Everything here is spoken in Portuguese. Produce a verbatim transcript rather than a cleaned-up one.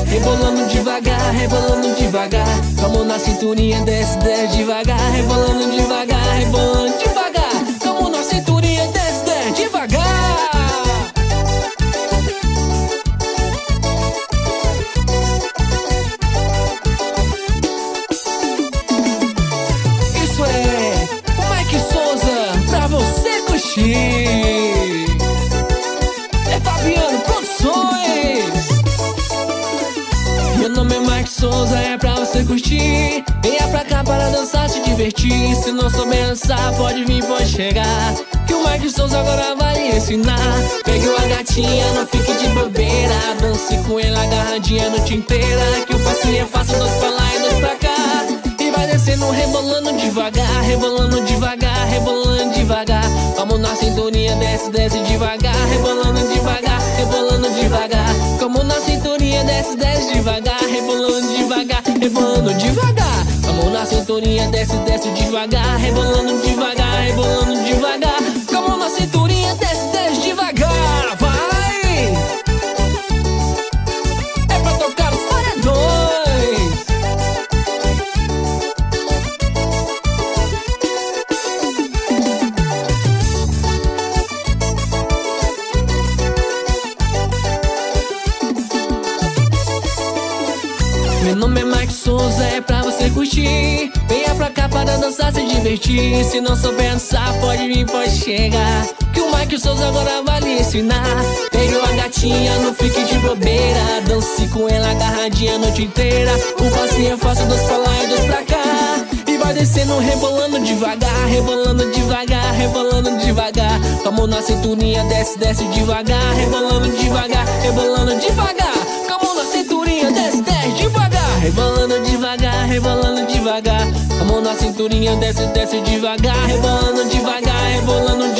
rebolando devagar, rebolando devagar. Com a mão na cinturinha, desce, desce devagar, rebolando devagar, rebolando devagar. Com a mão na cinturinha, desce, desce devagar. Isso é o Mike Souza pra você curtir. É Fabiano Produções. Meu nome é Mike Souza, é pra você curtir. Venha pra cá para dançar, se divertir. Se não souber dançar, pode vir, pode chegar, que o Mike Souza agora vai lhe ensinar. Pegue uma gatinha, não fique de bobeira, dance com ela agarradinha a noite inteira, que o passinho é fácil, dois pra lá e dois pra cá. E vai descendo, rebolando devagar, rebolando devagar, rebolando devagar. Com a mão na cinturinha, desce, desce devagar, rebolando devagar, rebolando devagar. Com a mão na cinturinha, desce, desce devagar, rebolando devagar, rebolando devagar. Com a mão na cinturinha, desce, desce devagar, rebolando devagar, rebolando devagar. Com a mão na cinturinha, desce, desce devagar. Vai! É pra tocar os paredões. Meu nome é Mike Souza, é pra você curtir. Venha pra cá para dançar, se divertir. Se não souber dançar, pode vir, pode chegar, que o Mike Souza agora vai lhe ensinar. Pegue uma gatinha, não fique de bobeira, dance com ela agarradinha a noite inteira. O passinho é fácil, dois pra lá e dois pra cá. E vai descendo, rebolando devagar, rebolando devagar, rebolando devagar. Com a mão na cinturinha, desce, desce devagar, rebolando devagar, rebolando devagar. Com a mão na cinturinha, desce, desce devagar, rebolando devagar, rebolando devagar. Com a mão na cinturinha, desce, desce devagar, rebolando devagar, rebolando devagar.